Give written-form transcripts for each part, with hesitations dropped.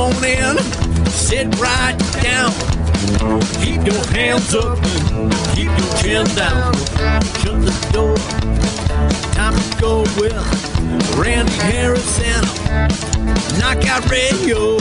on in, sit right down. Keep your hands up, keep your chin down. Shut the door. Time to go with Randy Harris and Knockout Radio.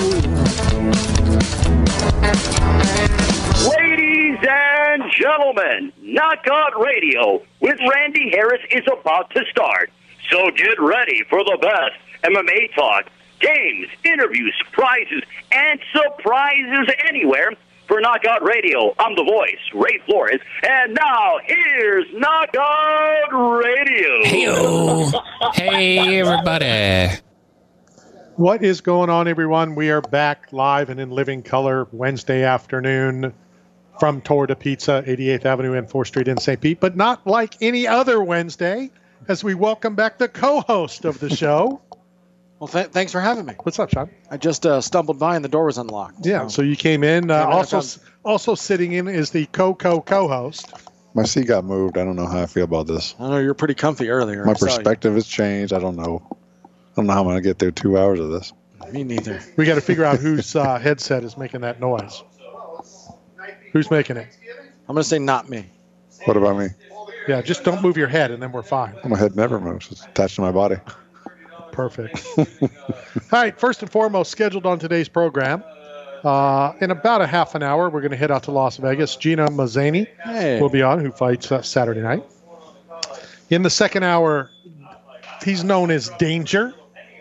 Ladies and gentlemen, Knockout Radio with Randy Harris is about to start. So get ready for the best MMA talk, games, interviews, prizes, and surprises anywhere. For Knockout Radio, I'm the voice, Ray Flores. And now, here's Knockout Radio. Hey-o. Hey, everybody. What is going on, everyone? We are back live and in living color Wednesday afternoon from Tour de Pizza, 88th Avenue and 4th Street in St. Pete, but not like any other Wednesday, as we welcome back the co-host of the show. Well, thanks for having me. What's up, Sean? I just stumbled by and the door was unlocked. Yeah, so you came in. Also sitting in is the co-host. My seat got moved. I don't know how I feel about this. I know you were pretty comfy earlier. My perspective has changed. I don't know. I don't know how I'm going to get through 2 hours of this. Me neither. We got to figure out whose headset is making that noise. Who's making it? I'm going to say not me. What about me? Yeah, just don't move your head and then we're fine. My head never moves. It's attached to my body. Perfect. All right, first and foremost, scheduled on today's program, in about a half an hour, we're going to head out to Las Vegas. Gina Mazzani will be on, who fights Saturday night. In the second hour, he's known as Danger.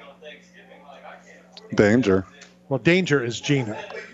Danger? Well, Danger is Gina.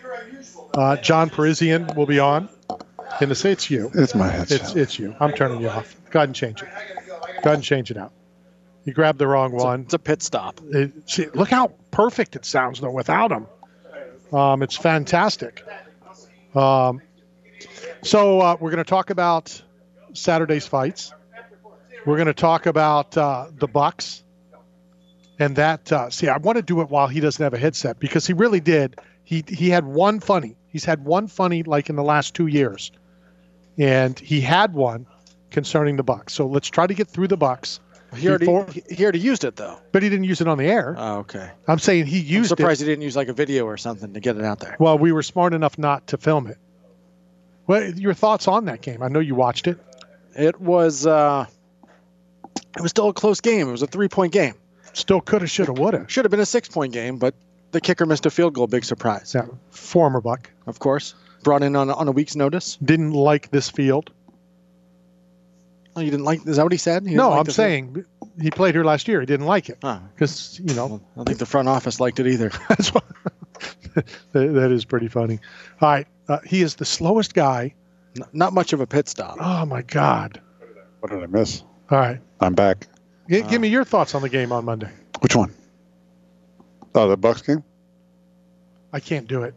John Parisian will be on. It's you. It's my headset. It's you. I'm turning you off. Go ahead and change it. Go ahead and change it out. You grabbed the wrong one. It's a pit stop. See, look how perfect it sounds, though, without him. It's fantastic. So we're going to talk about Saturday's fights. We're going to talk about the Bucks. And that, I want to do it while he doesn't have a headset, because he really did. He had one funny. He's had one funny like in the last 2 years. And he had one concerning the Bucks. So let's try to get through the Bucks. He already used it, though. But he didn't use it on the air. Oh, okay. I'm saying he used it. I'm surprised he didn't use like a video or something to get it out there. Well, we were smart enough not to film it. Well, your thoughts on that game? I know you watched it. It was still a close game. It was a 3-point game. Still coulda, shoulda, woulda. Should have been a 6-point game, but the kicker missed a field goal. Big surprise. Yeah, former Buck. Of course. Brought in on a week's notice. Didn't like this field. Oh, you didn't like? Is that what he said? No, I'm saying he played here last year. He didn't like it because I don't think the front office liked it either. That's what, that is pretty funny. All right, he is the slowest guy. Not much of a pit stop. Oh my God! What did I miss? All right, I'm back. Give me your thoughts on the game on Monday. Which one? Oh, the Bucks game. I can't do it.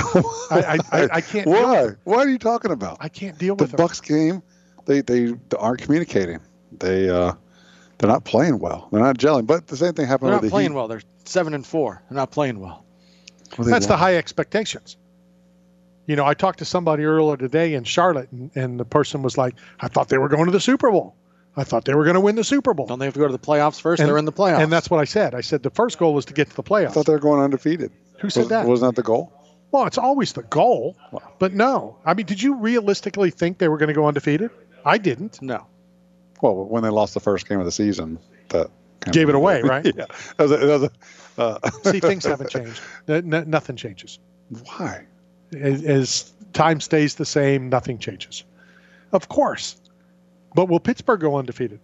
I can't. Why? What are you talking about? I can't deal with the Bucks game. They aren't communicating. They're not playing well. They're not gelling. But the same thing happened with the Heat. They're not playing well. They're 7-4. They're not playing well. That's the high expectations. You know, I talked to somebody earlier today in Charlotte, and the person was like, "I thought they were going to the Super Bowl. I thought they were going to win the Super Bowl. Don't they have to go to the playoffs first? They're in the playoffs." And that's what I said. I said the first goal was to get to the playoffs. I thought they were going undefeated. Who said that? Wasn't that the goal? Well, it's always the goal. But no. I mean, did you realistically think they were going to go undefeated? I didn't. No. Well, when they lost the first game of the season, that gave it away, right? Yeah. See, things haven't changed. Nothing changes. Why? As time stays the same, nothing changes. Of course. But will Pittsburgh go undefeated?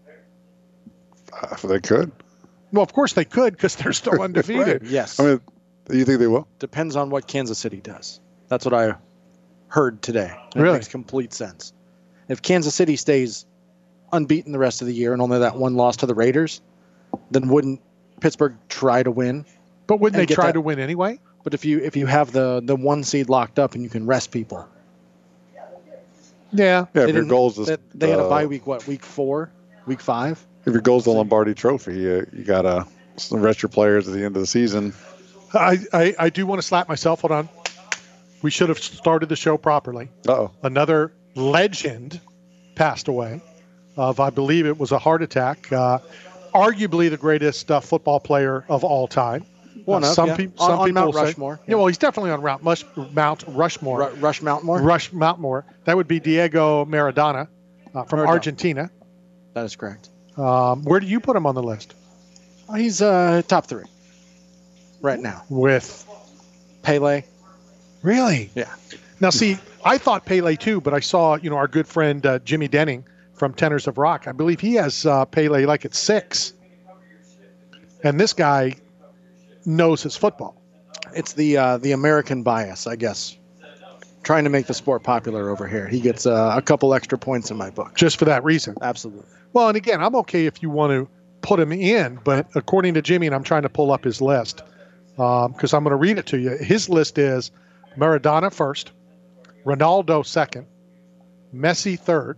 They could. Well, of course they could, because they're still undefeated. Right. Yes. I mean, you think they will? Depends on what Kansas City does. That's what I heard today. Really? It makes complete sense. If Kansas City stays unbeaten the rest of the year and only that one loss to the Raiders, then wouldn't Pittsburgh try to win? But wouldn't they try to win anyway? But if you have the 1 seed locked up and you can rest people. Yeah. Yeah, if your goals is... They had a bye week, week 4? Week 5? If your goal's the Lombardi Trophy, you got to rest your players at the end of the season. I do want to slap myself. Hold on. We should have started the show properly. Uh-oh. Another legend passed away of, I believe it was a heart attack. Arguably the greatest football player of all time. One of, some yeah. people, on Mount say, Rushmore. Yeah, well, he's definitely on Mount Rushmore. Rush Mountmore. Rush Mountmore. That would be Diego Maradona from Maradona. Argentina. That is correct. Where do you put him on the list? He's top 3 right now. With Pele. Really? Yeah. Now, see, I thought Pele too, but I saw, our good friend Jimmy Denning from Tenors of Rock. I believe he has Pele like at 6. And this guy knows his football. It's the American bias, I guess. Trying to make the sport popular over here. He gets a couple extra points in my book. Just for that reason. Absolutely. Well, and again, I'm okay if you want to put him in, but according to Jimmy, and I'm trying to pull up his list because I'm going to read it to you. His list is Maradona first, Ronaldo second, Messi third,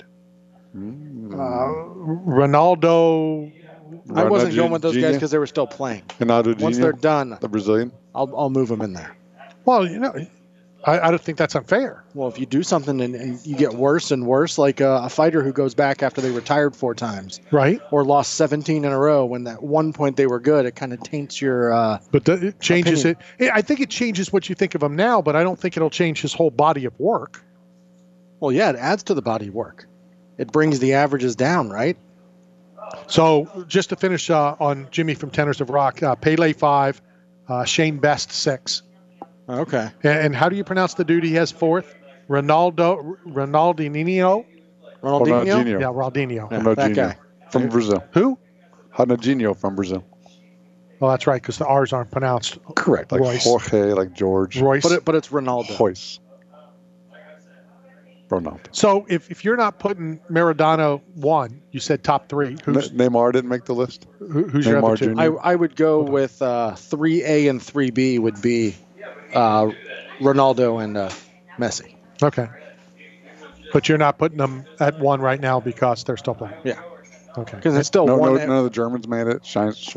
Ronaldo. I wasn't going with those guys Jr. because they were still playing. Ronaldo Once Jr., they're done, the Brazilian. I'll move them in there. Well, I don't think that's unfair. Well, if you do something and you get worse and worse, like a fighter who goes back after they retired 4 times, Right. or lost 17 in a row when that one point they were good, it kind of taints your. But it changes it. I think it changes what you think of him now, but I don't think it'll change his whole body of work. Well, yeah, it adds to the body work. It brings the averages down, right? So just to finish on Jimmy from Tenors of Rock, Pele 5, Shane Best 6. Okay. And how do you pronounce the dude he has 4th? Ronaldinho? Ronaldinho? Ronaldinho. Yeah, Ronaldinho. Yeah, Ronaldinho. that guy. From Brazil. Who? Ronaldinho from Brazil. Well, that's right, because the R's aren't pronounced. Correct. Like Royce. Jorge, like George. Royce. But it's Ronaldo. Royce. Ronaldo. So if you're not putting Maradona 1, you said top 3. Neymar didn't make the list. Who's your other Neymar 2? Jr. I would go with 3A and 3B would be Ronaldo and Messi. Okay. But you're not putting them at 1 right now because they're still playing. Yeah. Okay. Because it's still one. None of the Germans made it.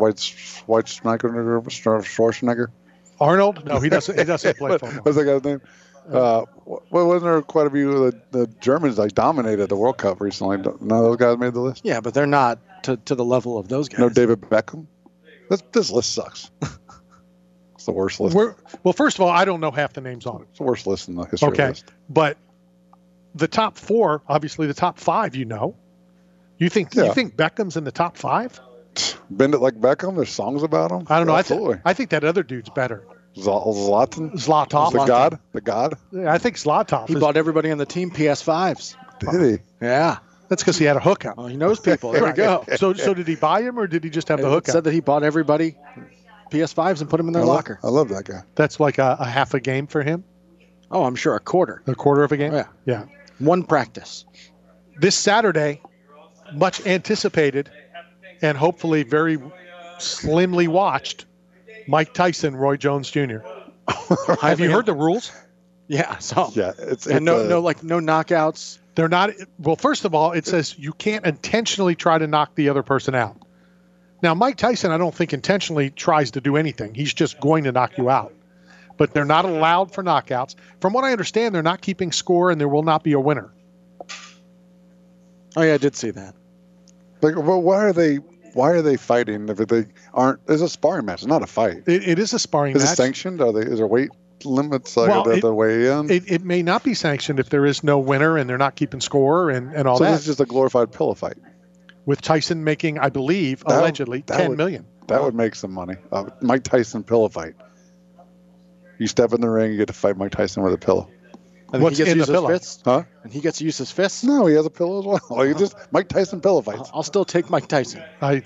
Schwarzenegger. Arnold? No, he doesn't. He doesn't play football. What's that guy's name? Wasn't there quite a few of the Germans dominated the World Cup recently? None of those guys made the list. Yeah, but they're not to the level of those guys. No David Beckham. This list sucks. It's the worst list. Well, first of all, I don't know half the names on it. It's the worst list in the history list. But the top 4, obviously the top 5, you think Beckham's in the top 5? Bend it like Beckham. There's songs about him. I don't know. Absolutely. I think that other dude's better. Zlatan. Zlatan. The God. Yeah, I think Zlatan. He bought everybody on the team PS5s. Did he? Yeah. That's because he had a hookup. Oh, he knows people. There we go. So did he buy him or did he just have the It hookup? said that he bought everybody PS5s and put them in their locker. I love that guy. That's like a half a game for him? Oh, I'm sure a quarter. A quarter of a game? Yeah. Yeah. One practice. This Saturday, much anticipated and hopefully very slimly watched, Mike Tyson, Roy Jones Jr. Have you heard the rules? Yeah. So Yeah, it's no knockouts. They're not. Well, first of all, it says you can't intentionally try to knock the other person out. Now, Mike Tyson, I don't think intentionally tries to do anything. He's just going to knock you out. But they're not allowed for knockouts. From what I understand, they're not keeping score, and there will not be a winner. Oh yeah, I did see that. Like, well, why are they fighting if they aren't? It's a sparring match. It's not a fight. It is a sparring match. Is it sanctioned? Is there weight limits the way in? It may not be sanctioned if there is no winner and they're not keeping score and all so that. this is just a glorified pillow fight. With Tyson making, I believe, allegedly, $10 million. That would make some money. Mike Tyson pillow fight. You step in the ring, you get to fight Mike Tyson with a pillow. And What's he gets in to use the his pillow? fists? Huh? And he gets to use his fists? No, he has a pillow as well. Like just Mike Tyson pillow fights. I'll still take Mike Tyson.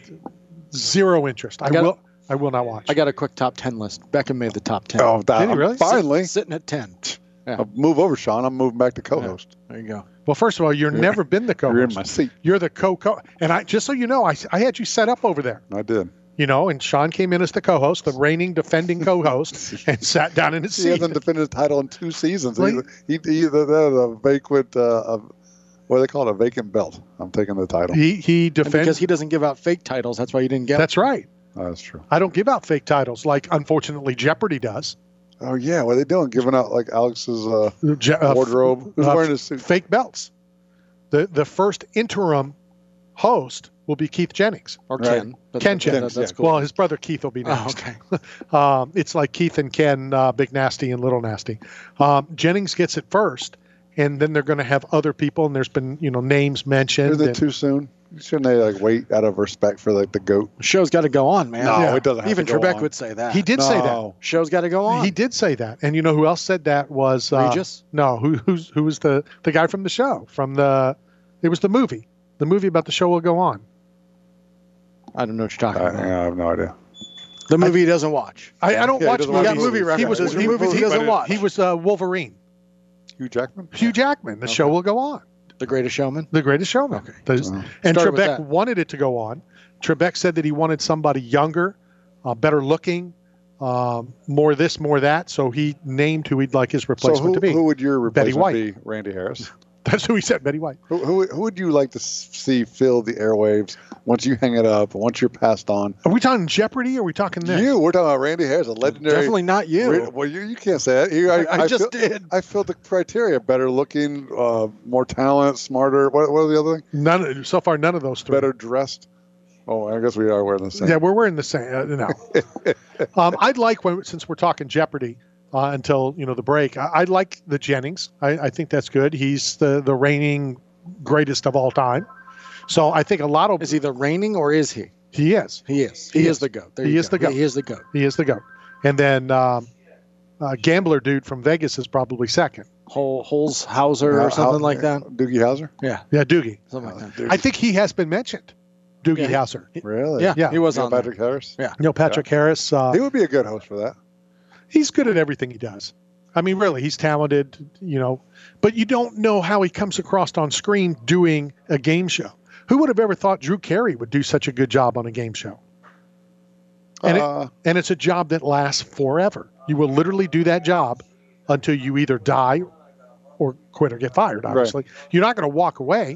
Zero interest. I will not watch. I got a quick top 10 list. Beckham made the top 10. Oh, Did he really? Finally. Sitting at 10. Yeah. I'll move over, Sean. I'm moving back to co-host. There you go. Well, first of all, you've never been the co-host. You're in my seat. You're the co. And I just so you know, I had you set up over there. I did. And Sean came in as the co-host, the reigning, defending co-host, and sat down in his He seat. hasn't defended his title in 2 seasons. Right. He a vacant, what do they call it? A vacant belt. I'm taking the title. He And defends. because he doesn't give out fake titles, that's why you didn't get That's right. Oh, that's true. I don't give out fake titles like, unfortunately, Jeopardy does. Oh, yeah. What are they doing? Giving out like Alex's wardrobe? Who's wearing his suit? Fake belts. The first interim host will be Keith Jennings. Or Right. Ken. But Ken that's Jennings. cool. Well, his brother Keith will be Oh, next. okay. It's like Keith and Ken, Big Nasty and Little Nasty. Jennings gets it first, and then they're going to have other people, and there's been names mentioned. Is it and- too soon? Shouldn't they wait out of respect for the goat? Show's got to go on, man. No, Yeah. it doesn't. Have Even to go Trebek on. would say that. He did say that. No. Show's got to go on. He did say that, and you know who else said that was Regis? No, who was the guy from the show? It was the movie about the show will go on. I don't know what you're talking about. I have no idea. The movie he doesn't watch. I don't Yeah, he watch doesn't movies. watch movies. He was References. he, Movies he doesn't watch. He was Wolverine. Hugh Jackman. Hugh Jackman. The show will go on. The Greatest Showman. The Greatest Showman. Okay. And Started with Trebek that. wanted it to go on. Trebek said that he wanted somebody younger, better looking, more this, more that. So he named who he'd like his So replacement to be. who would your Betty replacement be? Randy Harris. That's who he said, Betty White. Who would you like to see fill the airwaves once you hang it up, once you're passed on? Are we talking Jeopardy or are we talking this? We're talking about Randy Harris, a legendary. Definitely not you. Well, you can't say that. I just did. I filled the criteria: better looking, more talent, smarter. What are the other thing? So far, none of those three. Better dressed. Oh, I guess we are wearing the same. Yeah, we're wearing the same. No. I'd like, since we're talking Jeopardy until the break, I'd like the Jennings. I think that's good. He's the reigning greatest of all time. So I think a lot of Is he the reigning or is he? he is. He is. He is the GOAT. There He you is go. the GOAT. He is the GOAT. He is the GOAT. And then gambler dude from Vegas is probably second. Holzhauser or something like that. Doogie Howser. Yeah, Yeah, Doogie. something like that. Doogie. I think he has been mentioned. Doogie Yeah. Howser. Really? Yeah, Yeah. he was Neil on there. Patrick Harris. Yeah. Patrick Harris. He would be a good host for that. He's good at everything he does. I mean, really, he's talented, but you don't know how he comes across on screen doing a game show. Who would have ever thought Drew Carey would do such a good job on a game show? And, and it's a job that lasts forever. You will literally do that job until you either die or quit or get fired, obviously. You're not going to walk away.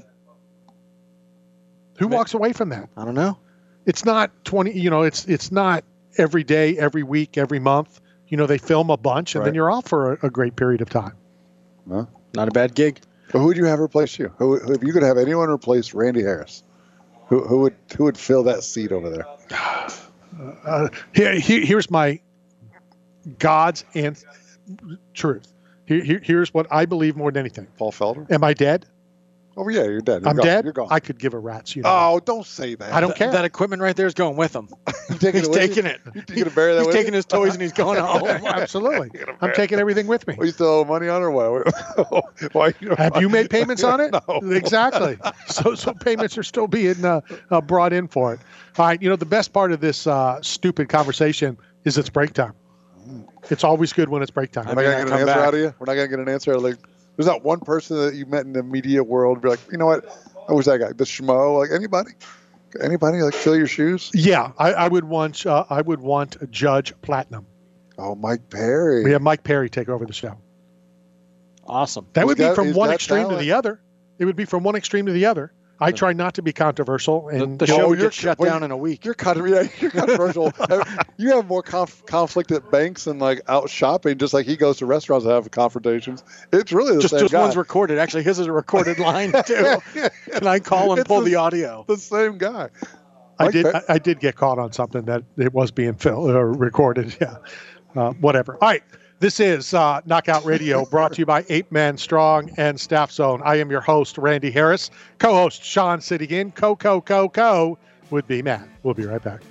Who walks away from that? I don't know. It's not 20, it's not every day, every week, every month. They film a bunch and then Right. you're off for a great period of time. No. Not a bad gig. But who would you have replace you? Who, if you could have anyone replace Randy Harris, who would fill that seat over there? Here's my God's and truth. Here's what I believe more than anything. Paul Felder. Am I dead? Oh yeah, you're dead. I'm dead. You're gone. I could give a rat's. Oh, don't say that. I don't care. That equiment right there is going with him. You're taking He's it with you? taking it. You're gonna bury that He's with taking you? his toys and he's going home. Absolutely. I'm taking everything with me. Well, you still owe money on it or what? Why? Have you made payments on it? No. Exactly. So payments are still being brought in for it. All right. The best part of this stupid conversation is it's break time. It's always good when it's break time. We're not gonna get an come answer back. out of you. We're not gonna get an answer. Like, there's not one person that you met in the media world be like, you know what? I wish that guy, the schmo, like anybody like fill your shoes. Yeah, I would want Judge Platinum. Oh, Mike Perry. We have Mike Perry take over the show. Awesome. That He's would be got- from he's one got extreme to talent. the other. It would be from one extreme to the other. I try not to be controversial, and The show would you're- get shut wait, down in a week. You're controversial. You have more conflict at banks and like out shopping, just like he goes to restaurants and have confrontations. It's really the same Just guy. one's recorded. Actually, his is a recorded line too. Can I call and It's pull the- the audio? the same guy. I did get caught on something that it was being recorded. Yeah, whatever. All right. This is Knockout Radio, brought to you by 8 Man Strong and Staff Zone. I am your host, Randy Harris. Co-host Sean sitting in. Co would be Matt. We'll be right back.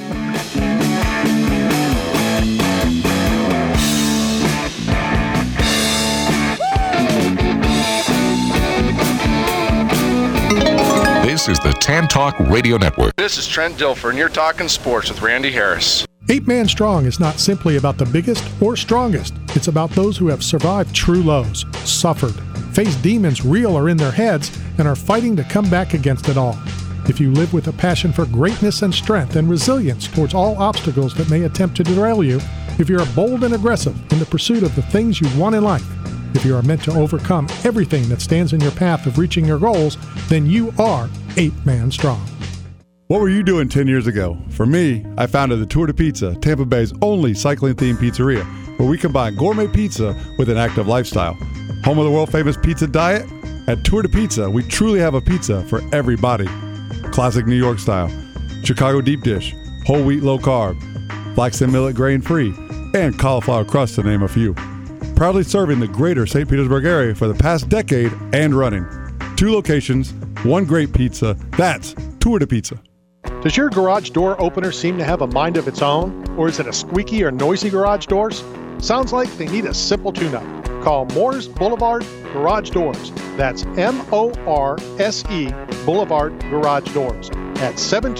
This is the Tan Talk Radio Network. This is Trent Dilfer, and you're talking sports with Randy Harris. 8 Man Strong is not simply about the biggest or strongest. It's about those who have survived true lows, suffered, faced demons real or in their heads, and are fighting to come back against it all. If you live with a passion for greatness and strength and resilience towards all obstacles that may attempt to derail you, if you are bold and aggressive in the pursuit of the things you want in life, if you are meant to overcome everything that stands in your path of reaching your goals, then you are 8 Man Strong. What were you doing 10 years ago? For me, I founded the Tour de Pizza, Tampa Bay's only cycling-themed pizzeria, where we combine gourmet pizza with an active lifestyle. Home of the world-famous pizza diet? At Tour de Pizza, we truly have a pizza for everybody. classic New York style, Chicago deep dish, whole wheat low carb, flax and millet grain free, and cauliflower crust to name a few. Proudly serving the greater St. Petersburg area for the past decade and running. 2 locations, 1 great pizza. That's Tour de Pizza. Does your garage door opener seem to have a mind of its own? Or is it a squeaky or noisy garage doors? Sounds like they need a simple tune-up. Call Moore's Boulevard Garage Doors. That's M-O-R-S-E Boulevard Garage Doors at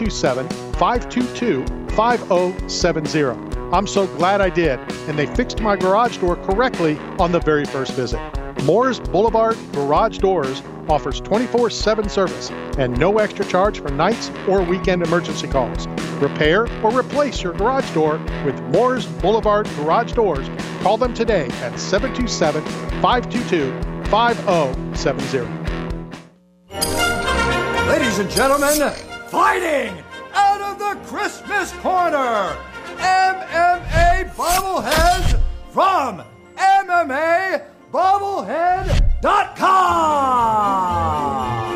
727-522-5070. I'm so glad I did, and they fixed my garage door correctly on the very first visit. Moore's Boulevard Garage Doors offers 24/7 service and no extra charge for nights or weekend emergency calls. Repair or replace your garage door with Moore's Boulevard Garage Doors. Call them today at 727-522-5070. Ladies and gentlemen, fighting out of the Christmas corner, MMA Bobbleheads from MMABobblehead.com.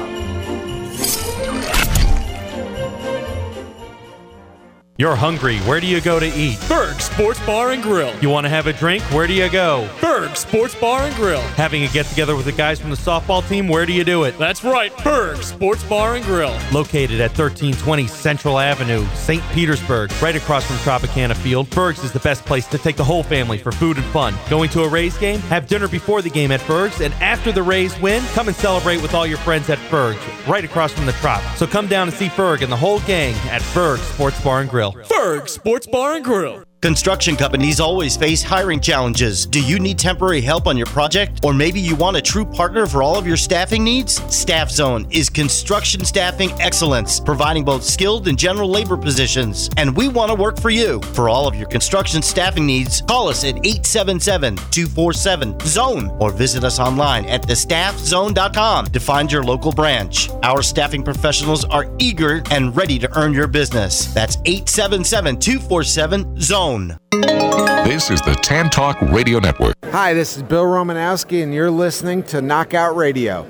You're hungry. Where do you go to eat? Berg Sports Bar and Grill. You want to have a drink? Where do you go? Berg Sports Bar and Grill. Having a get-together with the guys from the softball team? Where do you do it? That's right, Berg Sports Bar and Grill. Located at 1320 Central Avenue, St. Petersburg, right across from Tropicana Field. Berg's is the best place to take the whole family for food and fun. Going to a Rays game? Have dinner before the game at Berg's, and after the Rays win, come and celebrate with all your friends at Berg's, right across from the Trop. So come down and see Berg and the whole gang at Berg Sports Bar and Grill. Berg Sports Bar and Grill. Construction companies always face hiring challenges. Do you need temporary help on your project? Or maybe you want a true partner for all of your staffing needs? Staff Zone is construction staffing excellence, providing both skilled and general labor positions. And we want to work for you. For all of your construction staffing needs, call us at 877-247-ZONE or visit us online at thestaffzone.com to find your local branch. Our staffing professionals are eager and ready to earn your business. That's 877-247-ZONE. This is the Tan Talk Radio Network. Hi, this is Bill Romanowski, and you're listening to Knockout Radio.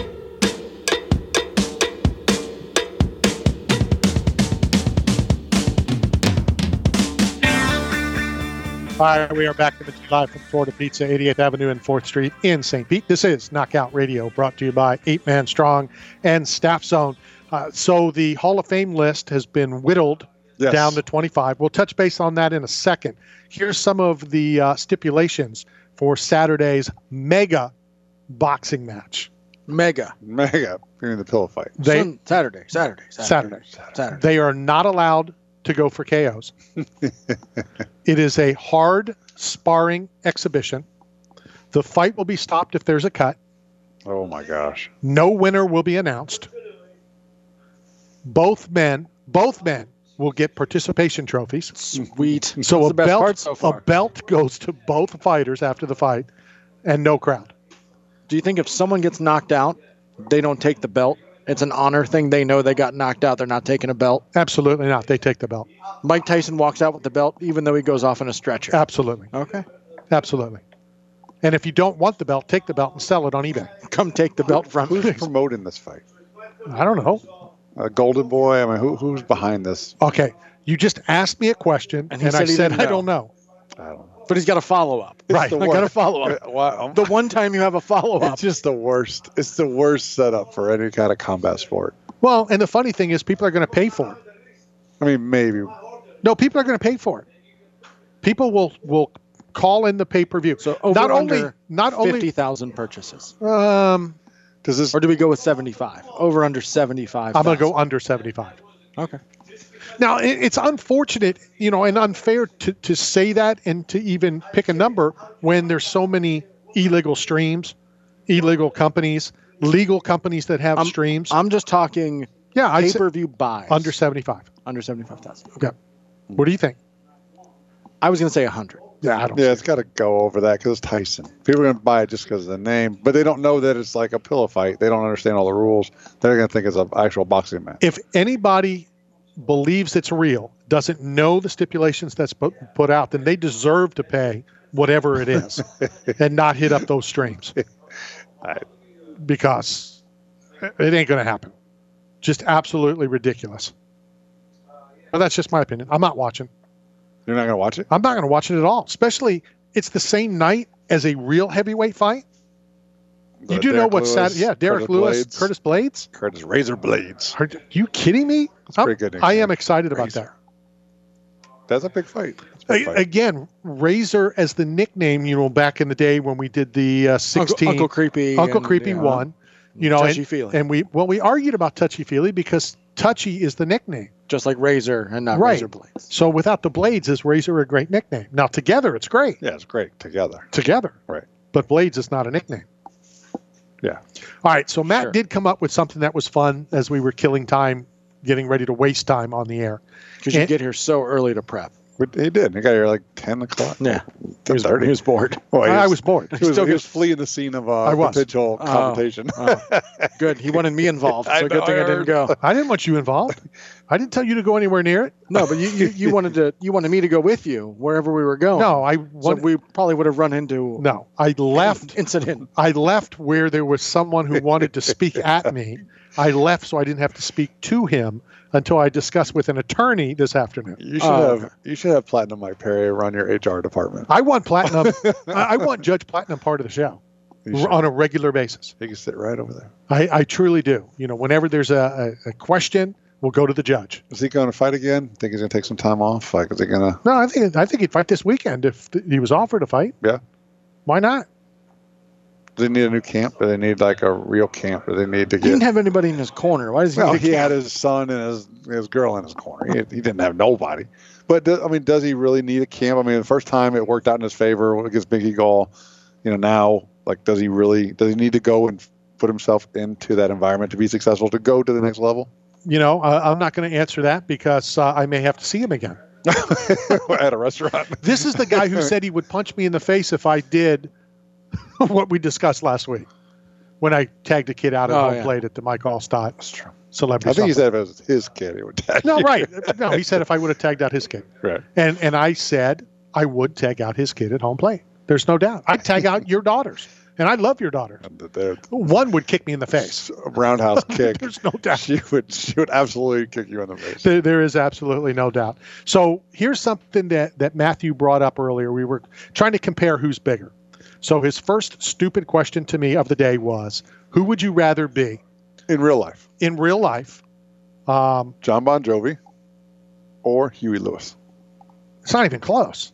All right, we are back to the live from Florida Pizza, 88th Avenue and 4th Street in St. Pete. This is Knockout Radio, brought to you by 8 Man Strong and Staff Zone. So the Hall of Fame list has been whittled down to 25. We'll touch base on that in a second. Here's some of the stipulations for Saturday's mega boxing match. Mega. During the pillow fight. Saturday. They are not allowed to go for KOs. It is a hard sparring exhibition. The fight will be stopped if there's a cut. Oh my gosh. No winner will be announced. Both men will get participation trophies. Sweet. So a belt goes to both fighters after the fight, and no crowd. Do you think if someone gets knocked out, they don't take the belt? It's an honor thing. They know they got knocked out. They're not taking a belt. Absolutely not. They take the belt. Mike Tyson walks out with the belt, even though he goes off in a stretcher. Absolutely. Okay. Absolutely. And if you don't want the belt, take the belt and sell it on eBay. Come take the belt from me. Who's promoting this fight? I don't know. Golden Boy. I mean, who's behind this? Okay, you just asked me a question, and I said I don't know. I don't know. But he's got a follow-up. Right, I got a follow-up. The one time you have a follow-up. It's just the worst. It's the worst setup for any kind of combat sport. Well, and the funny thing is people are going to pay for it. I mean, maybe. No, people are going to pay for it. People will call in the pay-per-view. So not only 50,000 purchases. Does this, or do we go with 75? Over under 75. I'm going to go under 75. Okay. Now, it's unfortunate, and unfair to say that and to even pick a number when there's so many illegal streams, illegal companies, legal companies that have streams. I'm just talking pay-per-view buys. Under 75. Under 75,000. Okay. What do you think? I was going to say 100. Yeah, it's got to go over that because it's Tyson. People are going to buy it just because of the name, but they don't know that it's like a pillow fight. They don't understand all the rules. They're going to think it's an actual boxing match. If anybody believes it's real, doesn't know the stipulations that's put out, then they deserve to pay whatever it is and not hit up those streams. Because it ain't going to happen. Just absolutely ridiculous. But that's just my opinion. I'm not watching. You're not going to watch it? I'm not going to watch it at all. Especially, it's the same night as a real heavyweight fight. You do know what's sad? Yeah, Derek Lewis, Curtis Blades. Curtis Razor Blades. Are you kidding me? That's pretty good. I am excited about that. That's a big fight. Again, Razor as the nickname, back in the day when we did the 16. Uncle Creepy. Uncle Creepy won. Touchy-feely. And we argued about touchy-feely because Touchy is the nickname. Just like Razor and not Razor Blades. So without the Blades, is Razor a great nickname? Now together, it's great. Yeah, it's great together. Right. But Blades is not a nickname. Yeah. All right. So Matt did come up with something that was fun as we were killing time, getting ready to waste time on the air. Because you get here so early to prep. He did. He got here like 10 o'clock. Yeah. 10:30. He was bored. Well, I was bored. He was fleeing the scene of potential confrontation. Good. He wanted me involved. So good thing I didn't go. I didn't want you involved. I didn't tell you to go anywhere near it. No, but you wanted me to go with you wherever we were going. No, so we probably would have run into No, I left incident. I left where there was someone who wanted to speak at me. I left so I didn't have to speak to him until I discussed with an attorney this afternoon. You should have Platinum Mike Perry run your HR department. I want Platinum. I want Judge Platinum part of the show on a regular basis. He can sit right over there. I truly do. Whenever there's a question, we'll go to the judge. Is he going to fight again? Think he's going to take some time off? Like, is he going to? No, I think he'd fight this weekend if he was offered a fight. Yeah. Why not? Do they need a new camp? Do they need like a real camp? Do they need to get? He didn't have anybody in his corner. Why does he? He had his son and his girl in his corner. He didn't have nobody. But does he really need a camp? The first time it worked out in his favor against Big Eagle. Now, like, does he need to go and put himself into that environment to be successful, to go to the next level? I'm not going to answer that because I may have to see him again at a restaurant. This is the guy who said he would punch me in the face if I did what we discussed last week when I tagged a kid out at home plate at the Mike Allstott. That's true. Celebrity. I think he said if it was his kid, he would tag. No, you. right. No, he said if I would have tagged out his kid. Right. And I said I would tag out his kid at home plate. There's no doubt. I'd tag out your daughters. And I love your daughters. One would kick me in the face. A roundhouse kick. There's no doubt. She would absolutely kick you in the face. There is absolutely no doubt. So here's something that Matthew brought up earlier. We were trying to compare who's bigger. So his first stupid question to me of the day was, who would you rather be? In real life. In real life. John Bon Jovi or Huey Lewis. It's not even close.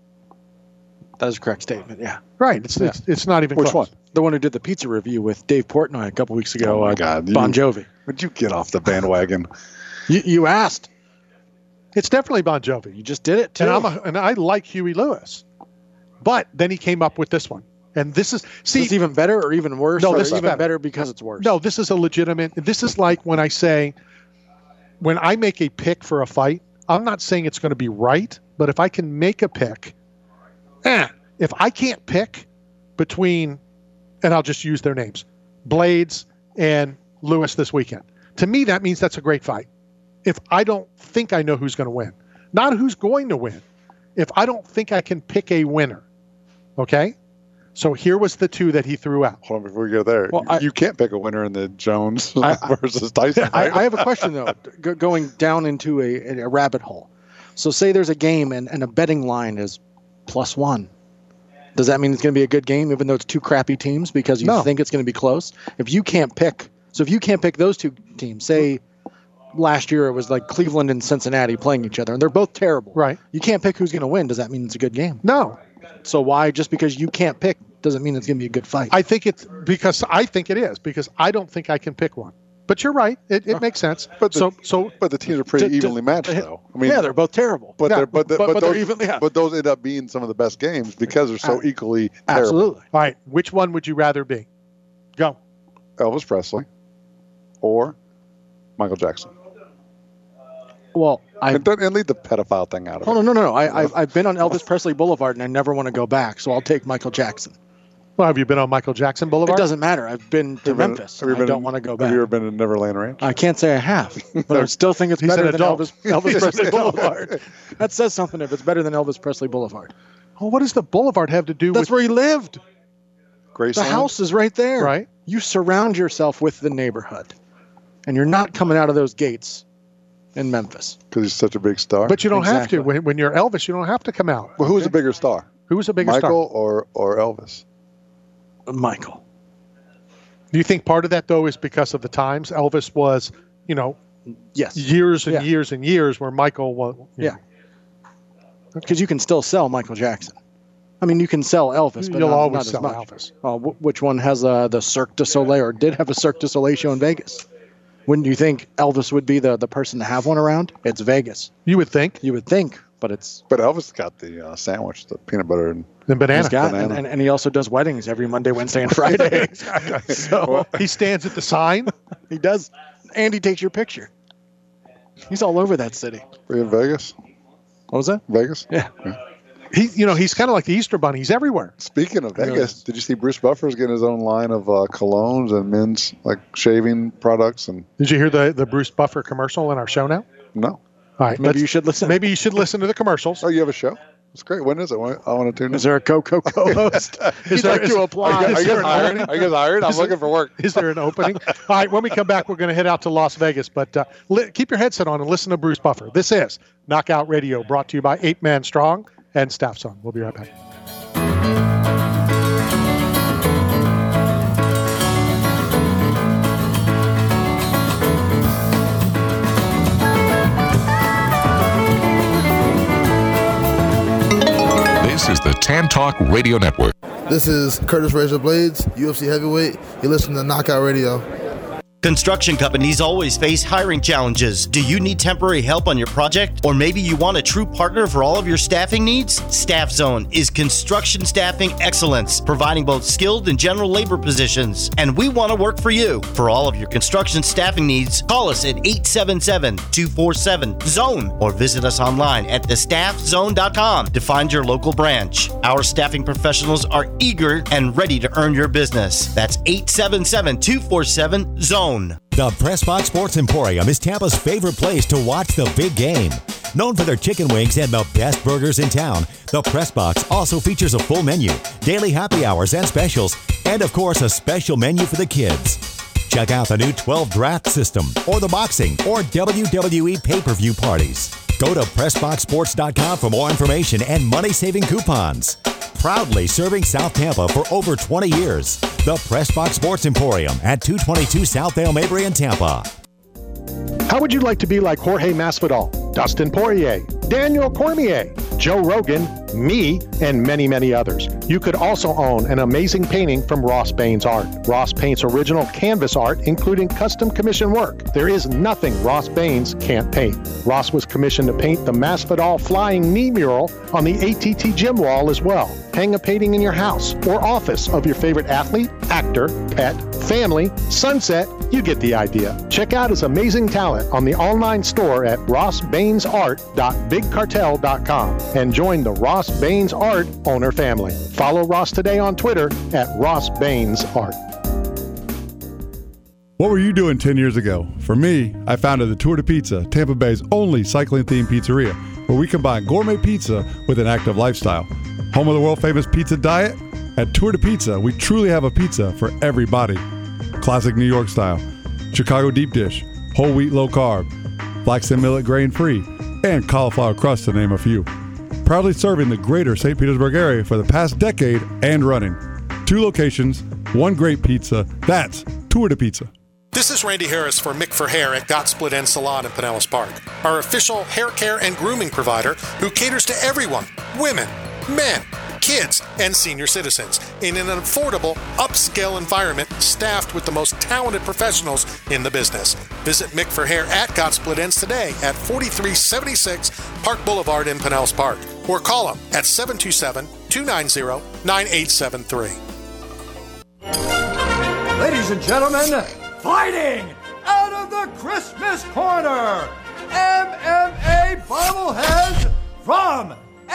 That is a correct statement, yeah. Right. It's not even Which close. one? The one who did the pizza review with Dave Portnoy a couple weeks ago. Oh, my God. Bon Jovi. Would you get off the bandwagon? You asked. It's definitely Bon Jovi. You just did it, too. And I like Huey Lewis. But then he came up with this one. And this is... See, is this even better or even worse? No, this is even better because it's worse. No, this is a legitimate... This is like when I say... When I make a pick for a fight, I'm not saying it's going to be right, but if I can make a pick... If I can't pick between... And I'll just use their names. Blades and Lewis this weekend. To me, that means that's a great fight. If I don't think I know who's going to win. Not who's going to win. If I don't think I can pick a winner. Okay? So here was the two that he threw out. Hold on, before we go there. Well, you can't pick a winner in the Jones versus Tyson. Right? I have a question, though, going down into a rabbit hole. So say there's a game and a betting line is +1. Does that mean it's going to be a good game, even though it's two crappy teams, because you think it's going to be close? If you can't pick those two teams, say last year it was like Cleveland and Cincinnati playing each other, and they're both terrible. Right. You can't pick who's going to win. Does that mean it's a good game? No. So why, just because you can't pick, doesn't mean it's going to be a good fight? I think it is, because I don't think I can pick one. But you're right. It makes sense. But the teams are pretty evenly matched, though. I mean, yeah, they're both terrible. But But those end up being some of the best games because they're so equally terrible. Absolutely. All right. Which one would you rather be? Go. Elvis Presley or Michael Jackson. Well, and leave the pedophile thing out of it. Oh, no. I've been on Elvis Presley Boulevard and I never want to go back, so I'll take Michael Jackson. Well, have you been on Michael Jackson Boulevard? It doesn't matter. I've been to Memphis. I don't want to go back. Have you ever been to Neverland Ranch? I can't say I have, but I still think it's better than Elvis Presley Boulevard. That says something if it's better than Elvis Presley Boulevard. Well, what does the Boulevard have to do with... That's where he lived. Graceland? The house is right there. Right. You surround yourself with the neighborhood. And you're not coming out of those gates in Memphis. Because he's such a big star. But you don't have to. When you're Elvis, you don't have to come out. Well, who's a bigger star? Who's a bigger Michael star? or Elvis? Michael. Do you think part of that, though, is because of the times? Elvis was, yes, years and years and years, where Michael was. Yeah. Because you can still sell Michael Jackson. I mean, you can sell Elvis, but you'll not always as sell much. Elvis. Which one has the Cirque du Soleil, or did have a Cirque du Soleil show in Vegas? Wouldn't you think Elvis would be the person to have one around? It's Vegas. You would think. You would think, but it's. But Elvis got the sandwich, the peanut butter and banana. He's got, and he also does weddings every Monday, Wednesday, and Friday. So he stands at the sign. He does. And he takes your picture. He's all over that city. Were you in Vegas? What was that? Vegas? Yeah. He's kind of like the Easter Bunny. He's everywhere. Speaking of Vegas, did you see Bruce Buffer's getting his own line of colognes and men's shaving products? And did you hear the Bruce Buffer commercial in our show now? No. All right. Maybe you should listen. Maybe you should listen to the commercials. Oh, you have a show? It's great. When is it? I want to tune in. Is there a co-host? Is there to apply? Are you guys hired? I'm looking for work. Is there an opening? All right. When we come back, we're going to head out to Las Vegas. But keep your headset on and listen to Bruce Buffer. This is Knockout Radio, brought to you by 8 Man Strong and Staff Zone. We'll be right back. This is the Tan Talk Radio Network. This is Curtis Razor Blades, UFC heavyweight. You're listening to Knockout Radio. Construction companies always face hiring challenges. Do you need temporary help on your project? Or maybe you want a true partner for all of your staffing needs? Staff Zone is construction staffing excellence, providing both skilled and general labor positions. And we want to work for you. For all of your construction staffing needs, call us at 877-247-ZONE or visit us online at thestaffzone.com to find your local branch. Our staffing professionals are eager and ready to earn your business. That's 877-247-ZONE. The Pressbox Sports Emporium is Tampa's favorite place to watch the big game. Known for their chicken wings and the best burgers in town, the Pressbox also features a full menu, daily happy hours and specials, and of course a special menu for the kids. Check out the new 12 draft system or the boxing or WWE pay-per-view parties. Go to PressboxSports.com for more information and money-saving coupons. Proudly serving South Tampa for over 20 years. The Pressbox Sports Emporium at 222 South Dale Mabry in Tampa. How would you like to be like Jorge Masvidal, Dustin Poirier, Daniel Cormier, Joe Rogan, me, and many, many others? You could also own an amazing painting from Ross Baines Art. Ross paints original canvas art, including custom commission work. There is nothing Ross Baines can't paint. Ross was commissioned to paint the Masvidal flying knee mural on the ATT gym wall as well. Hang a painting in your house or office of your favorite athlete, actor, pet, family, sunset. You get the idea. Check out his amazing talent on the online store at rossbainesart.bigcartel.com and join the Ross Baines Art owner family. Follow Ross today on Twitter at Ross Baines Art. What were you doing 10 years ago? For me, I founded the Tour de Pizza, Tampa Bay's only cycling-themed pizzeria, where we combine gourmet pizza with an active lifestyle. Home of the world-famous pizza diet? At Tour de Pizza, we truly have a pizza for every body. Classic New York style, Chicago deep dish, whole wheat low carb, flax and millet grain free, and cauliflower crust to name a few. Proudly serving the greater St. Petersburg area for the past decade and running. 2 locations, 1 great pizza. That's Tour de Pizza. This is Randy Harris for Mick for Hair at Got Split End Salon in Pinellas Park, our official hair care and grooming provider who caters to everyone, women, men, kids, and senior citizens in an affordable, upscale environment staffed with the most talented professionals in the business. Visit Mick for Hair at Got Split Ends today at 4376 Park Boulevard in Pinellas Park or call them at 727-290-9873. Ladies and gentlemen, fighting out of the Christmas corner, MMA Bobbleheads from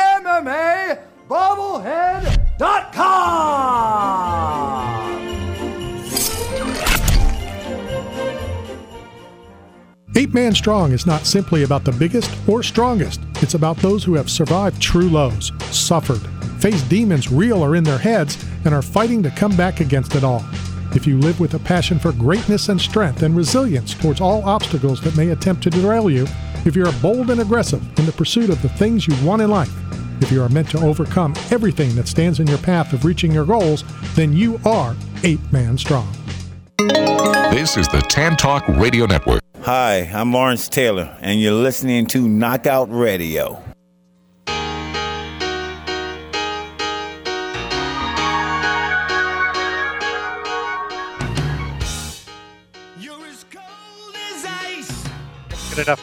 MMABobblehead.com. 8 Man Strong is not simply about the biggest or strongest. It's about those who have survived true lows, suffered, faced demons real or in their heads, and are fighting to come back against it all. If you live with a passion for greatness and strength and resilience towards all obstacles that may attempt to derail you, if you're bold and aggressive in the pursuit of the things you want in life, if you are meant to overcome everything that stands in your path of reaching your goals, then you are 8-man strong. This is the Tan Talk Radio Network. Hi, I'm Lawrence Taylor, and you're listening to Knockout Radio. Good enough.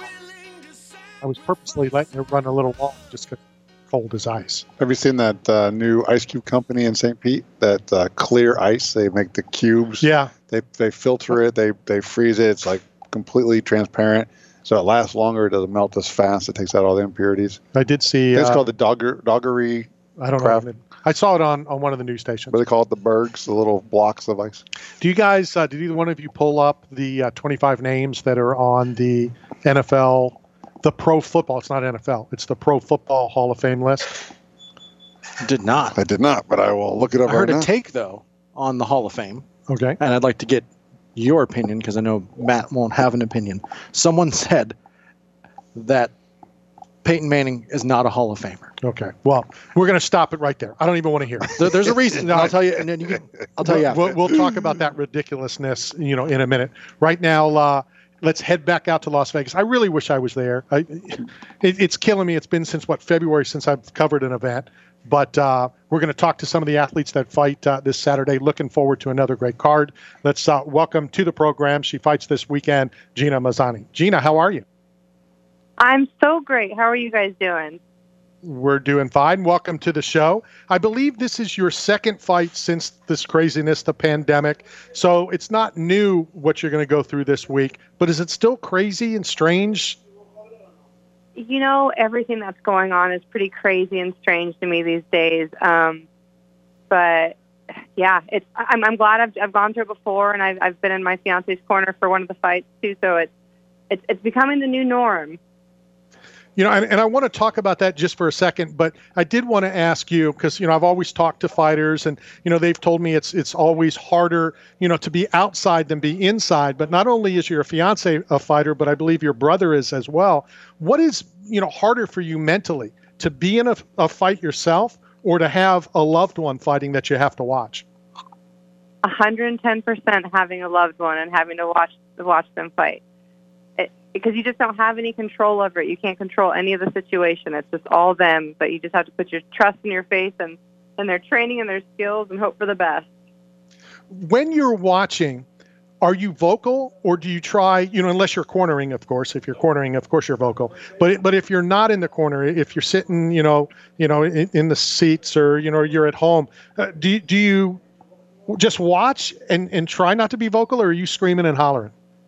I was purposely letting it run a little long just because it's cold as ice. Have you seen that new ice cube company in St. Pete? That clear ice. They make the cubes. Yeah. They filter it. They freeze it. It's like completely transparent, so it lasts longer. It doesn't melt as fast. It takes out all the impurities. I did see. It's called the Doggery. I don't know. I saw it on one of the news stations. What do they call it? The bergs, the little blocks of ice. Do you guys, did either one of you pull up the 25 names that are on the NFL, the Pro Football? It's not NFL. It's the Pro Football Hall of Fame list. Did not. I did not, but I will look it up. I heard right a now. take though on the Hall of Fame. Okay. And I'd like to get your opinion because I know Matt won't have an opinion. Someone said that Peyton Manning is not a Hall of Famer. Okay. Well, we're going to stop it right there. I don't even want to hear it. There's a reason. I'll tell you, and then I'll tell you after. We'll talk about that ridiculousness, in a minute. Right now, let's head back out to Las Vegas. I really wish I was there. It's killing me. It's been since February since I've covered an event. But we're going to talk to some of the athletes that fight this Saturday. Looking forward to another great card. Let's welcome to the program. She fights this weekend, Gina Mazany. Gina, how are you? I'm so great. How are you guys doing? We're doing fine. Welcome to the show. I believe this is your second fight since this craziness, the pandemic. So it's not new what you're going to go through this week, but is it still crazy and strange? Everything that's going on is pretty crazy and strange to me these days. But yeah, I'm glad I've gone through it before, and I've been in my fiance's corner for one of the fights too. So it's becoming the new norm. And I want to talk about that just for a second, but I did want to ask you, because, I've always talked to fighters and, they've told me it's always harder, to be outside than be inside. But not only is your fiance a fighter, but I believe your brother is as well. What is, harder for you mentally, to be in a fight yourself or to have a loved one fighting that you have to watch? 110% having a loved one and having to watch them fight. Because you just don't have any control over it. You can't control any of the situation. It's just all them. But you just have to put your trust in your faith and their training and their skills and hope for the best. When you're watching, are you vocal or do you try, unless you're cornering, of course. If you're cornering, of course you're vocal. But if you're not in the corner, if you're sitting, in the seats or, you're at home, do you just watch and try not to be vocal, or are you screaming and hollering?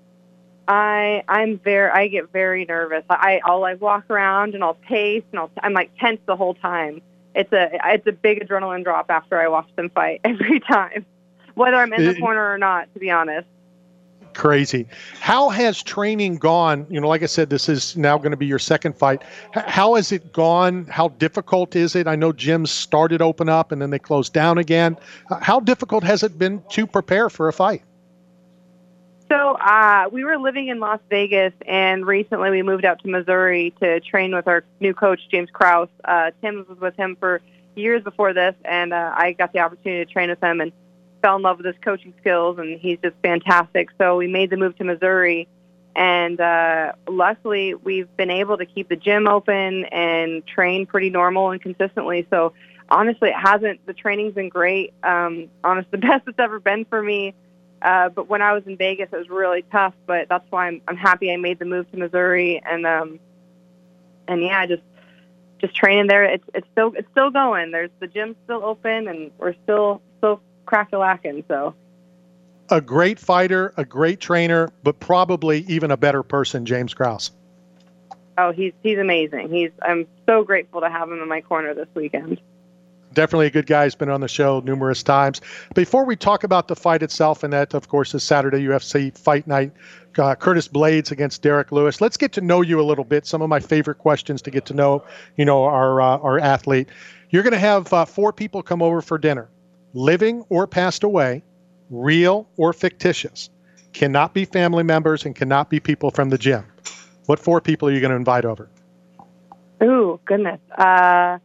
I get very nervous. I'll walk around and I'll pace and I'm like tense the whole time. It's a big adrenaline drop after I watch them fight every time, whether I'm in the corner or not, to be honest. Crazy. How has training gone? Like I said, this is now going to be your second fight. How has it gone? How difficult is it? I know gyms started open up and then they closed down again. How difficult has it been to prepare for a fight? So we were living in Las Vegas, and recently we moved out to Missouri to train with our new coach, James Krause. Tim was with him for years before this, and I got the opportunity to train with him and fell in love with his coaching skills, and he's just fantastic. So we made the move to Missouri, and luckily we've been able to keep the gym open and train pretty normal and consistently. So honestly, the training's been great. Honestly, the best it's ever been for me. But when I was in Vegas, it was really tough. But that's why I'm happy I made the move to Missouri, and yeah, just training there. It's still going. The gym's still open, and we're still crack-a-lacking. So a great fighter, a great trainer, but probably even a better person, James Krause. Oh, he's amazing. I'm so grateful to have him in my corner this weekend. Definitely a good guy. He's been on the show numerous times. Before we talk about the fight itself, and that, of course, is Saturday UFC Fight Night, Curtis Blaydes against Derek Lewis. Let's get to know you a little bit. Some of my favorite questions to get to know, our athlete. You're going to have 4 people come over for dinner, living or passed away. real or fictitious, cannot be family members and cannot be people from the gym. What 4 people are you going to invite over? Ooh, goodness. Boss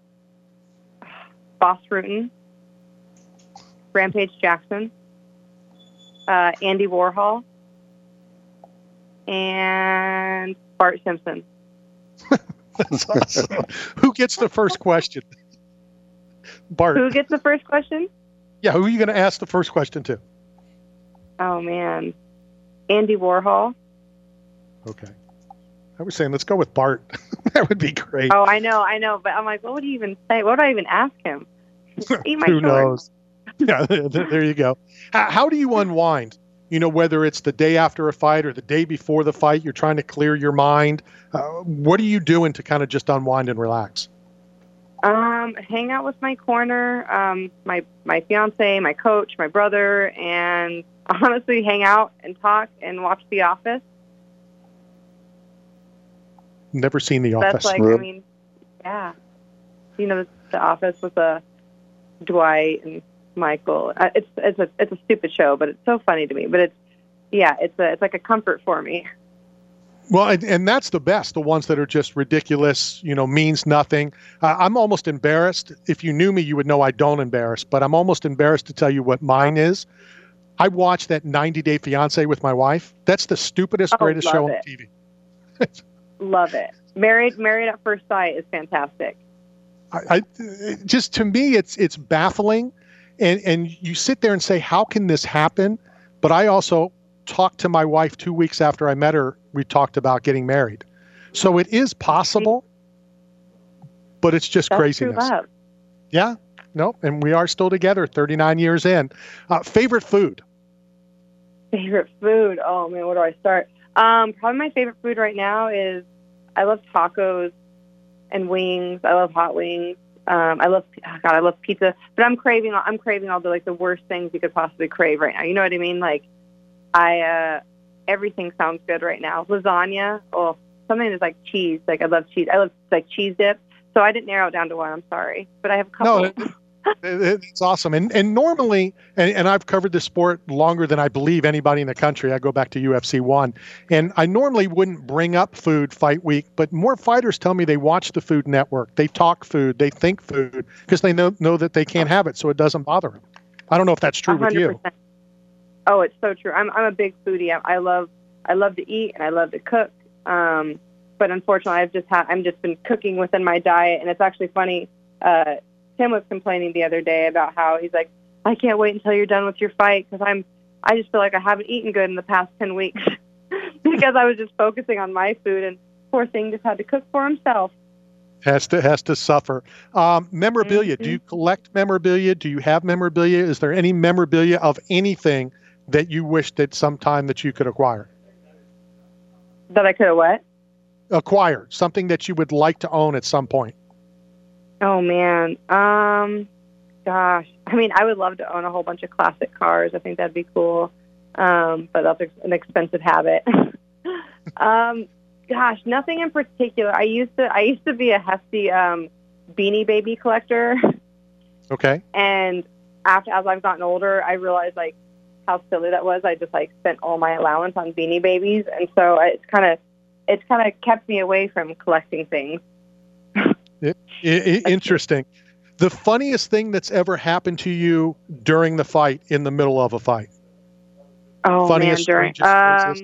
Rutan, Rampage Jackson, Andy Warhol, and Bart Simpson. That's awesome. Who gets the first question? Bart. Who gets the first question? Yeah, who are you going to ask the first question to? Oh, man. Andy Warhol. Okay. I was saying, let's go with Bart. That would be great. Oh, I know. But I'm like, what would he even say? What would I even ask him? Eat my Who shorts. knows? Yeah, there you go. How do you unwind? Whether it's the day after a fight or the day before the fight, you're trying to clear your mind. What are you doing to kind of just unwind and relax? Hang out with my corner, my fiance, my coach, my brother, and honestly hang out and talk and watch The Office. Never seen The Office. That's like, I mean, yeah. The Office with Dwight and Michael. It's a stupid show, but it's so funny to me. But it's like a comfort for me. Well, and that's the best. The ones that are just ridiculous, means nothing. I'm almost embarrassed. If you knew me, you would know I don't embarrass. But I'm almost embarrassed to tell you what mine is. I watched that 90 Day Fiancé with my wife. That's the stupidest, greatest show on TV. Love it. Married at First Sight is fantastic. I just, to me, it's baffling. And you sit there and say, how can this happen? But I also talked to my wife 2 weeks after I met her. We talked about getting married. So it is possible, but it's just craziness. True love. Yeah. No, and we are still together 39 years in. Favorite food? Favorite food? Oh, man, where do I start? Probably my favorite food right now is I love tacos and wings. I love hot wings. I love pizza, but I'm craving all the worst things you could possibly crave right now. You know what I mean? Like, everything sounds good right now. Lasagna, something that's like cheese. Like, I love cheese. I love like cheese dip. So I didn't narrow it down to one. I'm sorry, but I have a couple. No, it's awesome. And normally, and I've covered this sport longer than I believe anybody in the country. I go back to UFC 1, and I normally wouldn't bring up food fight week, but more fighters tell me they watch the Food Network, they talk food, they think food, because they know that they can't have it, so it doesn't bother them. I don't know if that's true 100%. With you. Oh, it's so true. I'm a big foodie. I love to eat and I love to cook. But unfortunately, I'm just been cooking within my diet, and it's actually funny. Tim was complaining the other day about how he's like, I can't wait until you're done with your fight because I just feel like I haven't eaten good in the past 10 weeks because I was just focusing on my food, and poor thing just had to cook for himself. Has to suffer. Memorabilia. Mm-hmm. Do you collect memorabilia? Do you have memorabilia? Is there any memorabilia of anything that you wish that sometime that you could acquire? That I could have what? Acquire something that you would like to own at some point. Oh man, gosh. I mean, I would love to own a whole bunch of classic cars. I think that'd be cool. But that's an expensive habit. Gosh, nothing in particular. I used to be a hefty Beanie Baby collector. Okay. And as I've gotten older, I realized like how silly that was. I just like spent all my allowance on Beanie Babies, and so it's kind of kept me away from collecting things. Interesting. The funniest thing that's ever happened to you during the fight, in the middle of a fight? Oh, funniest, man, during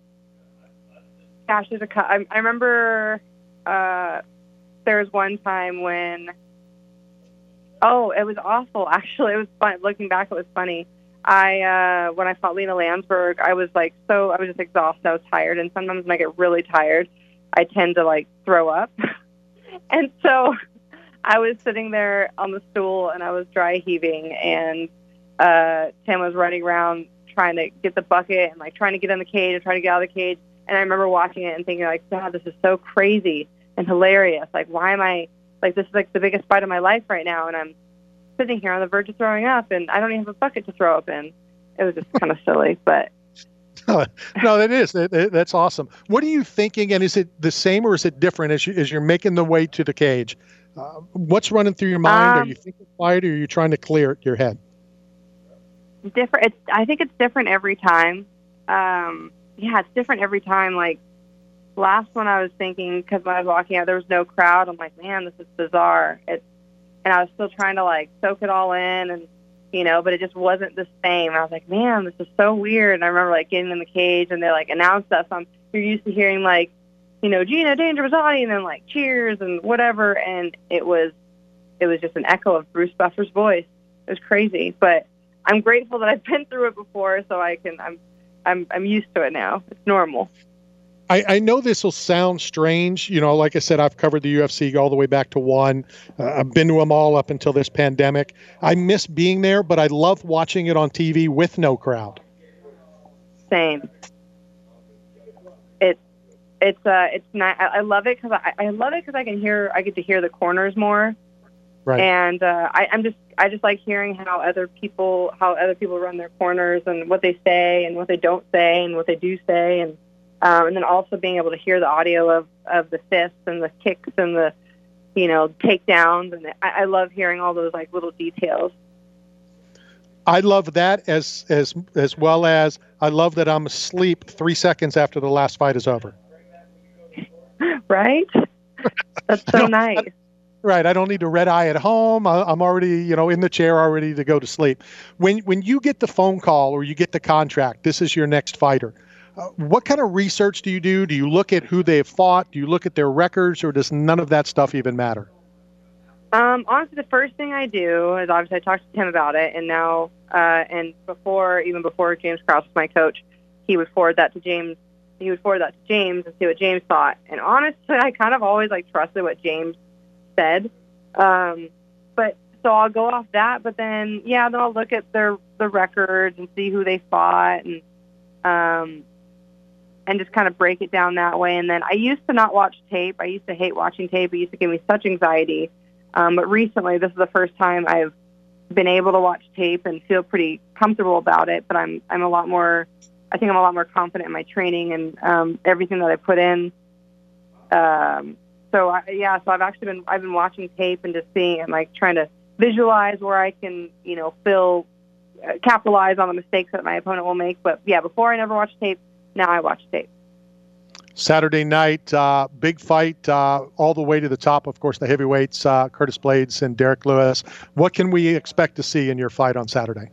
gosh, I remember there was one time when it was awful. Actually, it was fun. Looking back, it was funny. When I fought Lena Landsberg, I was just exhausted. I was tired, and sometimes when I get really tired, I tend to like throw up. And so I was sitting there on the stool and I was dry heaving, and Tim was running around trying to get the bucket and like trying to get in the cage and trying to get out of the cage. And I remember watching it and thinking like, God, this is so crazy and hilarious. Like, why am I like, this is like the biggest fight of my life right now. And I'm sitting here on the verge of throwing up and I don't even have a bucket to throw up in. It was just kind of silly, but. No, that is. That's awesome. What are you thinking? And is it the same or is it different as you're making the way to the cage? What's running through your mind? Are you thinking fight or are you trying to clear your head? different. I think it's different every time. It's different every time. Like last one, I was thinking because when I was walking out, there was no crowd. I'm like, man, this is bizarre. And I was still trying to like soak it all in, and but it just wasn't the same. And I was like, man, this is so weird. And I remember like getting in the cage, and they like announced us. You're used to hearing like, Gina Danger Rosati, and then like cheers and whatever, and it was just an echo of Bruce Buffer's voice. It was crazy, but I'm grateful that I've been through it before, so I'm used to it now. It's normal. I know this will sound strange. Like I said, I've covered the UFC all the way back to 1. I've been to them all up until this pandemic. I miss being there, but I love watching it on TV with no crowd. Same. It's not. I love it because I get to hear the corners more. Right. And I just like hearing how other people run their corners and what they say and what they don't say and what they do say, and then also being able to hear the audio of the fists and the kicks and the takedowns, and I love hearing all those like little details. I love that as well as I love that I'm asleep 3 seconds after the last fight is over. Right? That's so nice. Right. I don't need to red eye at home. I'm already, in the chair, all ready to go to sleep. When you get the phone call or you get the contract, this is your next fighter. What kind of research do you do? Do you look at who they've fought? Do you look at their records, or does none of that stuff even matter? Honestly, the first thing I do is obviously I talk to Tim about it, and now even before James Krause was my coach, he would forward that to James. He would forward that to James and see what James thought. And honestly, I kind of always trusted what James said. But so I'll go off that. But then I'll look at the records and see who they fought, and just kind of break it down that way. And then I used to not watch tape. I used to hate watching tape. It used to give me such anxiety. But recently, this is the first time I've been able to watch tape and feel pretty comfortable about it. But I'm a lot more confident in my training and everything that I put in. So I've been watching tape and just seeing and trying to visualize where I can, capitalize on the mistakes that my opponent will make. But before I never watched tape. Now I watch tape. Saturday night, big fight, all the way to the top. Of course, the heavyweights, Curtis Blades and Derek Lewis. What can we expect to see in your fight on Saturday?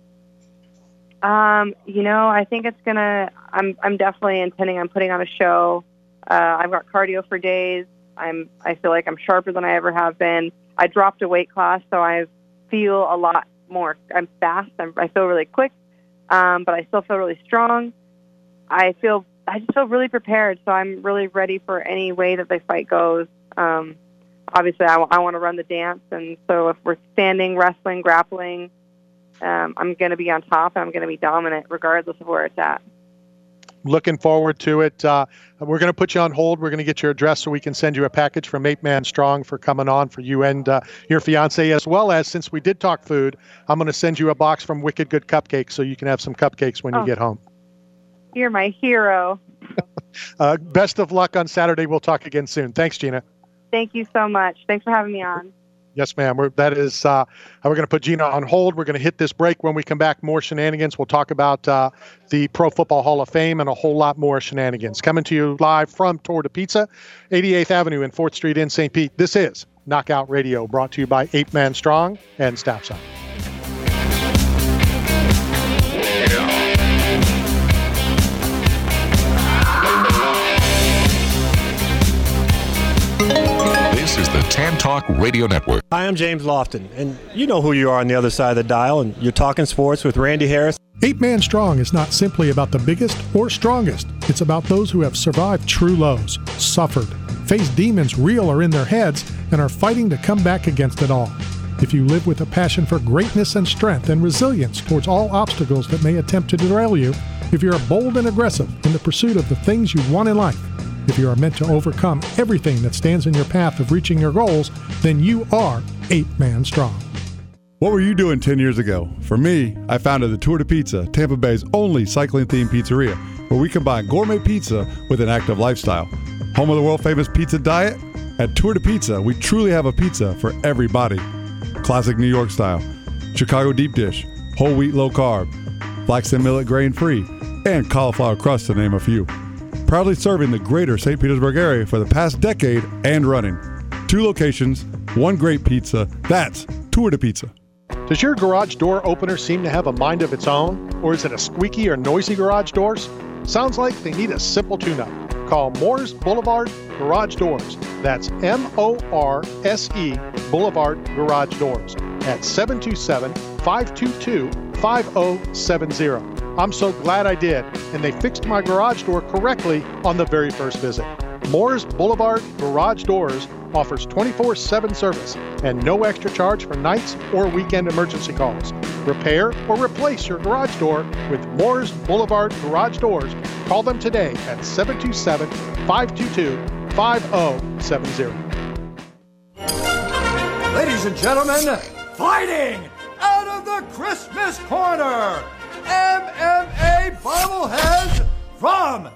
I think it's gonna. I'm definitely intending on putting on a show. I've got cardio for days. I feel like I'm sharper than I ever have been. I dropped a weight class, so I feel a lot more. I'm fast. I feel really quick, but I still feel really strong. I just feel really prepared, so I'm really ready for any way that the fight goes. Obviously, I want to run the dance, and so if we're standing, wrestling, grappling, I'm going to be on top, and I'm going to be dominant regardless of where it's at. Looking forward to it. We're going to put you on hold. We're going to get your address so we can send you a package from 8 Man Strong for coming on for you and your fiance, as well as, since we did talk food, I'm going to send you a box from Wicked Good Cupcakes so you can have some cupcakes when you get home. You're my hero. Best of luck on Saturday. We'll talk again soon. Thanks, Gina. Thank you so much. Thanks for having me on. Yes, ma'am. We're going to put Gina on hold. We're going to hit this break. When we come back, more shenanigans. We'll talk about the Pro Football Hall of Fame and a whole lot more shenanigans. Coming to you live from Tour de Pizza, 88th Avenue and 4th Street in St. Pete. This is Knockout Radio, brought to you by 8 Man Strong and Staff Zone. This is the Tan Talk Radio Network. Hi, I'm James Lofton, and you know who you are on the other side of the dial, and you're talking sports with Randy Harris. 8 Man Strong is not simply about the biggest or strongest. It's about those who have survived true lows, suffered, faced demons real or in their heads, and are fighting to come back against it all. If you live with a passion for greatness and strength and resilience towards all obstacles that may attempt to derail you, if you're bold and aggressive in the pursuit of the things you want in life, if you are meant to overcome everything that stands in your path of reaching your goals, then you are 8 Man Strong. What were you doing 10 years ago? For me, I founded the Tour de Pizza, Tampa Bay's only cycling-themed pizzeria, where we combine gourmet pizza with an active lifestyle. Home of the world-famous pizza diet? At Tour de Pizza, we truly have a pizza for everybody. Classic New York style, Chicago deep dish, whole wheat low carb, flax and millet grain free, and cauliflower crust to name a few. Proudly serving the greater St. Petersburg area for the past decade and running. 2 locations, 1 great pizza. That's Tour de Pizza. Does your garage door opener seem to have a mind of its own? Or is it a squeaky or noisy garage doors? Sounds like they need a simple tune-up. Call Moores Boulevard Garage Doors. That's M-O-R-S-E Boulevard Garage Doors at 727-522-5070. I'm so glad I did, and they fixed my garage door correctly on the very first visit. Moores Boulevard Garage Doors offers 24/7 service and no extra charge for nights or weekend emergency calls. Repair or replace your garage door with Moores Boulevard Garage Doors. Call them today at 727-522-5070. Ladies and gentlemen, fighting out of the Christmas corner, MMA Bobbleheads from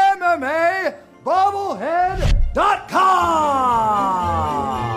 MMABobblehead.com.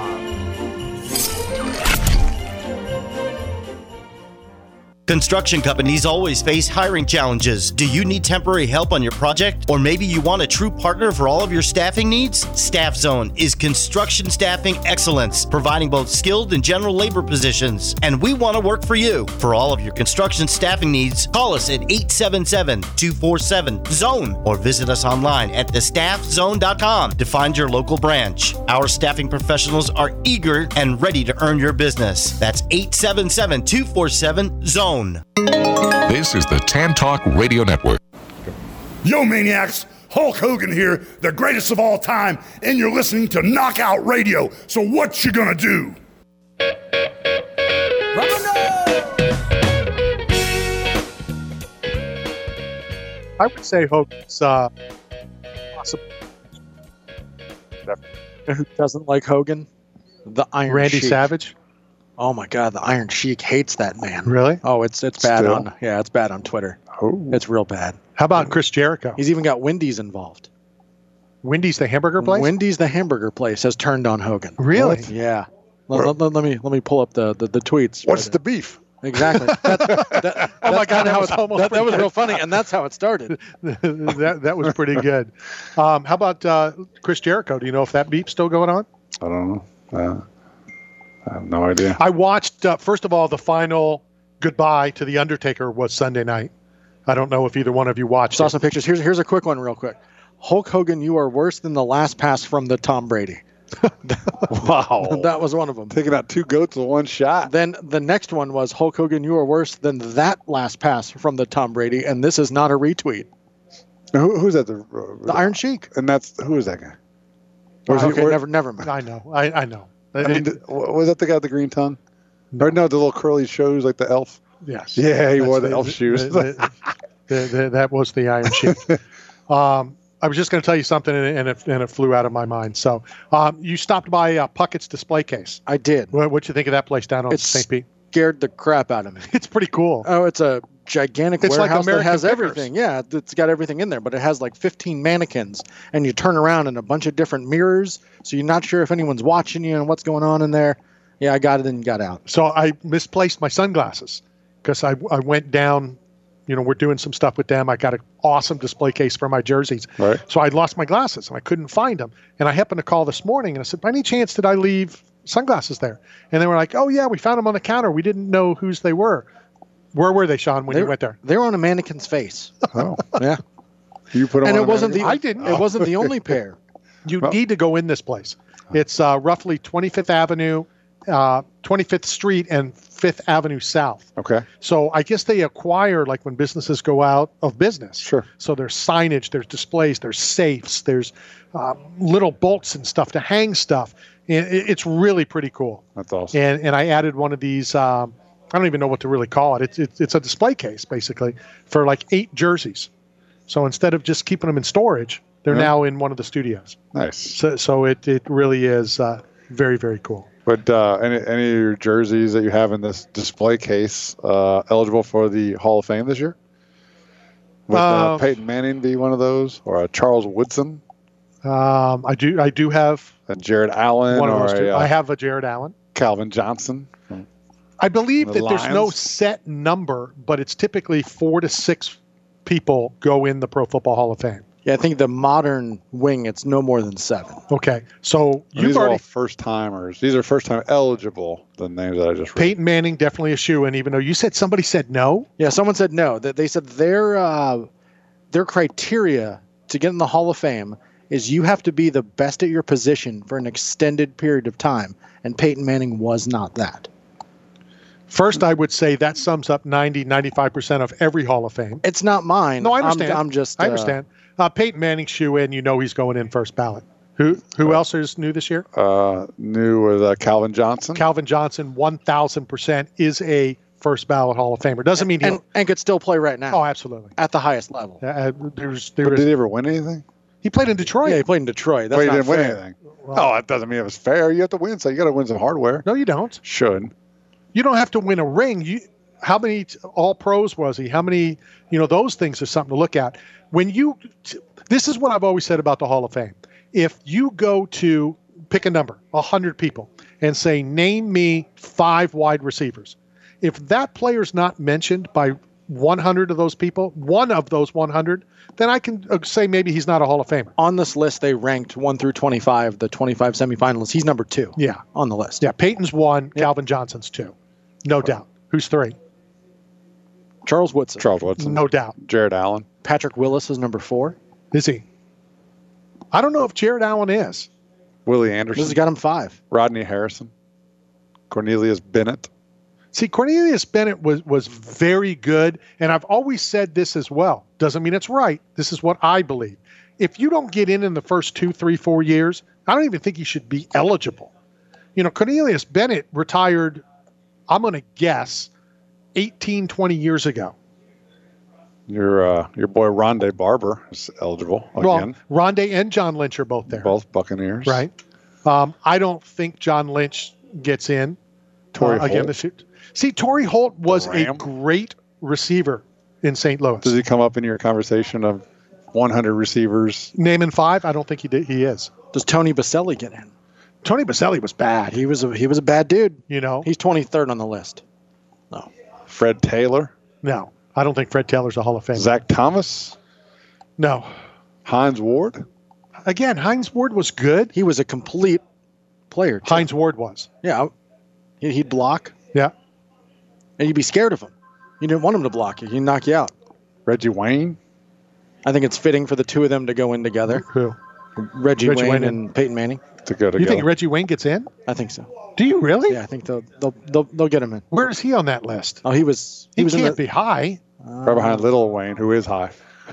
Construction companies always face hiring challenges. Do you need temporary help on your project? Or maybe you want a true partner for all of your staffing needs? Staff Zone is construction staffing excellence, providing both skilled and general labor positions. And we want to work for you. For all of your construction staffing needs, call us at 877-247-ZONE or visit us online at thestaffzone.com to find your local branch. Our staffing professionals are eager and ready to earn your business. That's 877-247-ZONE. This is the Tan Talk Radio Network. Yo, maniacs! Hulk Hogan here, the greatest of all time, and you're listening to Knockout Radio. So what you gonna do? I would say Hogan's possible. Who doesn't like Hogan? The Iron Randy Sheik. Savage. Oh my God, the Iron Sheik hates that man. Really? Oh, it's bad Still? it's bad on Twitter. Oh. It's real bad. How about Chris Jericho? He's even got Wendy's involved. Wendy's, the hamburger place? Wendy's, the hamburger place, has turned on Hogan. Really? What? Yeah. Let me pull up the tweets. What's the beef? Exactly. Oh my God, that was real funny, and that's how it started. that was pretty good. How about Chris Jericho? Do you know if that beef's still going on? I don't know. I have no idea. I watched, first of all, the final goodbye to The Undertaker was Sunday night. I don't know if either one of you watched Saw it. some pictures. Here's a quick one real quick. Hulk Hogan, you are worse than the last pass from the Tom Brady. Wow. That was one of them. Taking out 2 goats with 1 shot. Then the next one was Hulk Hogan, you are worse than that last pass from the Tom Brady, and this is not a retweet. Who's that? The Iron Sheik. And who is that guy? Never mind. I know. I know. I mean, was that the guy with the green tongue? Or no, the little curly shoes like the elf? Yes. Yeah, he wore the elf shoes. That was the Iron Sheik. I was just going to tell you something, and it flew out of my mind. So you stopped by Puckett's display case. I did. What'd you think of that place down on St. Pete? Scared the crap out of me. It's pretty cool. Oh, it's a gigantic warehouse like that has Pickers. everything. Yeah, it's got everything in there, but it has like 15 mannequins, and you turn around and a bunch of different mirrors, so you're not sure if anyone's watching you and what's going on in there. Yeah, I got it and got out. So I misplaced my sunglasses because I went down. We're doing some stuff with them. I got an awesome display case for my jerseys. Right. So I lost my glasses and I couldn't find them. And I happened to call this morning and I said, by any chance did I leave sunglasses there? And they were like, oh yeah, we found them on the counter. We didn't know whose they were. Where were they, Sean, when you went there? They were on a mannequin's face. Oh. Yeah. You put them and on it wasn't American? I didn't. It wasn't the only pair. You need to go in this place. It's roughly 25th Avenue, 25th Street and 5th Avenue South. Okay. So I guess they acquire like when businesses go out of business. Sure. So there's signage, there's displays, there's safes, there's little bolts and stuff to hang stuff. And it's really pretty cool. That's awesome. And I added one of these, I don't even know what to really call it. It's a display case basically for like 8 jerseys. So instead of just keeping them in storage, they're now in one of the studios. Nice. So it really is very, very cool. But any of your jerseys that you have in this display case eligible for the Hall of Fame this year? Would Peyton Manning be one of those, or a Charles Woodson? I do have a Jared Allen, one of or those two. I have a Jared Allen. Calvin Johnson. I believe The that there's no Lions? set number, but it's typically 4 to 6 people go in the Pro Football Hall of Fame. Yeah, I think the modern wing, it's no more than 7. Okay, so These you've are all already first timers. These are first time eligible. The names that I just read. Peyton Manning definitely a shoe-in, even though you said somebody said no. Yeah, someone said no. That they said their criteria to get in the Hall of Fame is you have to be the best at your position for an extended period of time, and Peyton Manning was not that. First, I would say that sums up 95% of every Hall of Fame. It's not mine. No, I understand. I I understand. Peyton Manning shoe-in, he's going in first ballot. Who else is new this year? New with Calvin Johnson. Calvin Johnson, 1,000% is a first ballot Hall of Famer. Doesn't mean and could still play right now. Oh, absolutely. At the highest level. But did he ever win anything? He played in Detroit. Yeah, he played in Detroit. That's But he not didn't win fair. anything. Oh, that doesn't mean it was fair. You have to win, so you got to win some hardware. No, you don't. Should. You don't have to win a ring. How many All-Pros was he? How many, those things are something to look at. This is what I've always said about the Hall of Fame. If you go to pick a number, 100 people, and say, name me 5 wide receivers. If that player's not mentioned by 100 of those people, one of those 100, then I can say maybe he's not a Hall of Famer. On this list, they ranked 1 through 25, the 25 semifinalists. He's number 2. Yeah. On the list. Yeah, Peyton's 1, Calvin Johnson's 2. No doubt. Who's 3? Charles Woodson. No doubt. Jared Allen. Patrick Willis is number 4. Is he? I don't know if Jared Allen is. Willie Anderson. This has got him 5. Rodney Harrison. Cornelius Bennett. See, Cornelius Bennett was very good, and I've always said this as well. Doesn't mean it's right. This is what I believe. If you don't get in the first 2, 3, 4 years, I don't even think you should be eligible. Cornelius Bennett retired, I'm going to guess, 18, 20 years ago. Your boy Rondé Barber is eligible again. Well, Rondé and John Lynch are both there. Both Buccaneers. Right. I don't think John Lynch gets in. Torrey again, Holt. See, Torrey Holt was a great receiver in St. Louis. Does he come up in your conversation of 100 receivers? Naming 5? I don't think he is. Does Tony Baselli get in? Tony Baselli was bad. He was a bad dude. You know, he's 23rd on the list. No. Fred Taylor? No, I don't think Fred Taylor's a Hall of Famer. Zach Thomas? No. Hines Ward? Again, Hines Ward was good. He was a complete player, too. Hines Ward was. Yeah. He'd block. Yeah. And you'd be scared of him. You didn't want him to block you. He'd knock you out. Reggie Wayne? I think it's fitting for the two of them to go in together. Who? Reggie Wayne and Peyton Manning. To go together. You think Reggie Wayne gets in? I think so. Do you really? Yeah, I think they'll get him in. Where is he on that list? Oh, he was can't be high. Right behind Little Wayne, who is high.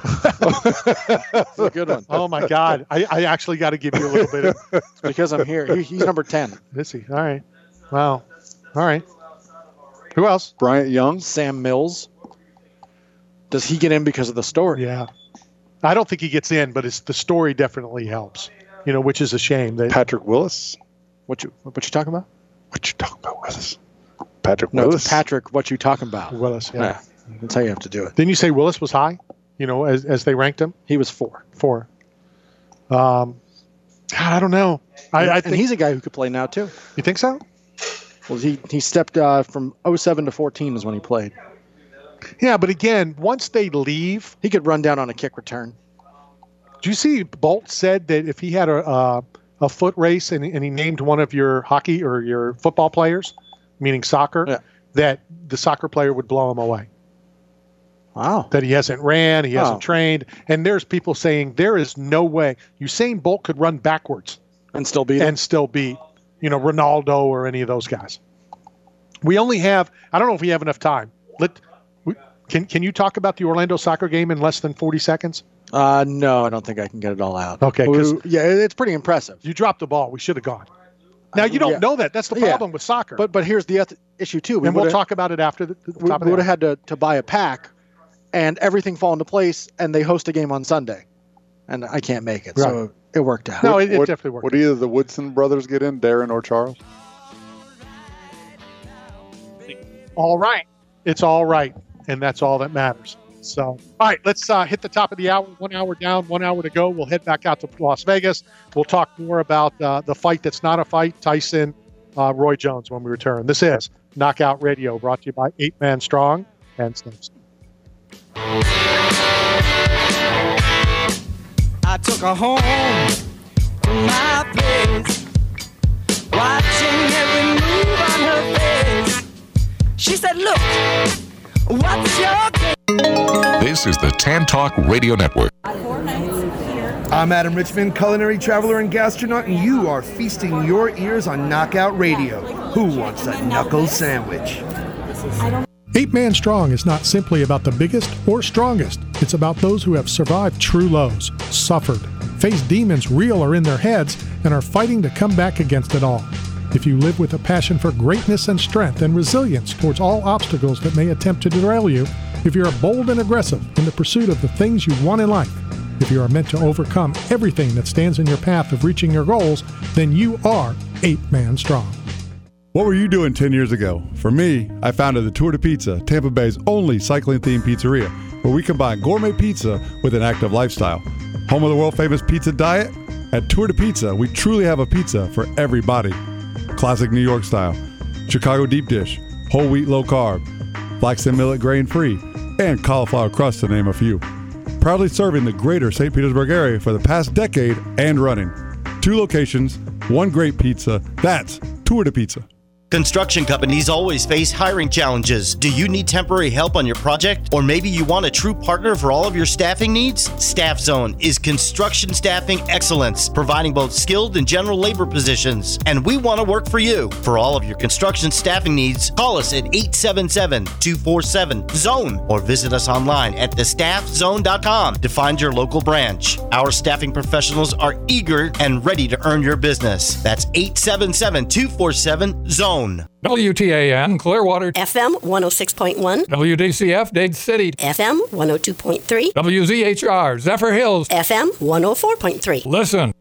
That's a good one. Oh my God! I actually got to give you a little bit of it's because I'm here. He's number 10. Is he? All right. Wow. All right. Who else? Bryant Young, Sam Mills. Does he get in because of the story? Yeah. I don't think he gets in, but the story definitely helps. You know, which is a shame. Patrick Willis. What you talking about? What you talking about, Willis? Patrick No, Willis. it's Patrick. What you talking about? Willis. Yeah. That's how you have to do it. Didn't you say Willis was high? You know, as they ranked him. He was 4. 4. God, I don't know. I think he's a guy who could play now too. You think so? Well, he stepped from 07 to 14 is when he played. Yeah, but again, once they leave, he could run down on a kick return. Do you see Bolt said that if he had a foot race and he named one of your hockey or your football players, meaning soccer, that the soccer player would blow him away? Wow. That he hasn't ran, he hasn't trained. And there's people saying there is no way Usain Bolt could run backwards. And still beat Ronaldo or any of those guys. We only have, I don't know if we have enough time. Can you talk about the Orlando soccer game in less than 40 seconds? No, I don't think I can get it all out. Okay. Yeah, it's pretty impressive. You dropped the ball. We should have gone. Now, you don't know that. That's the problem with soccer. But here's the issue, too. We'll talk about it after the top of the We would have had to buy a pack and everything fall into place, and they host a game on Sunday. And I can't make it, so it worked out. No, it definitely worked out. Would either the Woodson brothers get in, Darren or Charles? All right. It's all right, and that's all that matters. So, all right, let's hit the top of the hour. 1 hour down, 1 hour to go. We'll head back out to Las Vegas. We'll talk more about the fight that's not a fight, Tyson, Roy Jones, when we return. This is Knockout Radio, brought to you by 8 Man Strong and Snakes. I took her home to my place, watching every move on her face. She said, look, what's your game? This is the Tan Talk Radio Network. I'm Adam Richmond, culinary traveler and gastronaut, and you are feasting your ears on Knockout Radio. Who wants a knuckle sandwich? 8 Man Strong is not simply about the biggest or strongest. It's about those who have survived true lows, suffered, faced demons real or in their heads, and are fighting to come back against it all. If you live with a passion for greatness and strength and resilience towards all obstacles that may attempt to derail you, if you are bold and aggressive in the pursuit of the things you want in life, if you are meant to overcome everything that stands in your path of reaching your goals, then you are 8 Man Strong. What were you doing 10 years ago? For me, I founded the Tour de Pizza, Tampa Bay's only cycling-themed pizzeria, where we combine gourmet pizza with an active lifestyle. Home of the world-famous pizza diet? At Tour de Pizza, we truly have a pizza for every body. Classic New York style, Chicago deep dish, whole wheat low carb, flax and millet grain-free, and cauliflower crust to name a few. Proudly serving the greater St. Petersburg area for the past decade and running. 2 locations, 1 great pizza. That's Tour de Pizza. Construction companies always face hiring challenges. Do you need temporary help on your project? Or maybe you want a true partner for all of your staffing needs? Staff Zone is construction staffing excellence, providing both skilled and general labor positions. And we want to work for you. For all of your construction staffing needs, call us at 877-247-ZONE or visit us online at thestaffzone.com to find your local branch. Our staffing professionals are eager and ready to earn your business. That's 877-247-ZONE. WTAN Clearwater, FM 106.1, WDCF Dade City, FM 102.3, WZHR Zephyr Hills, FM 104.3. Listen,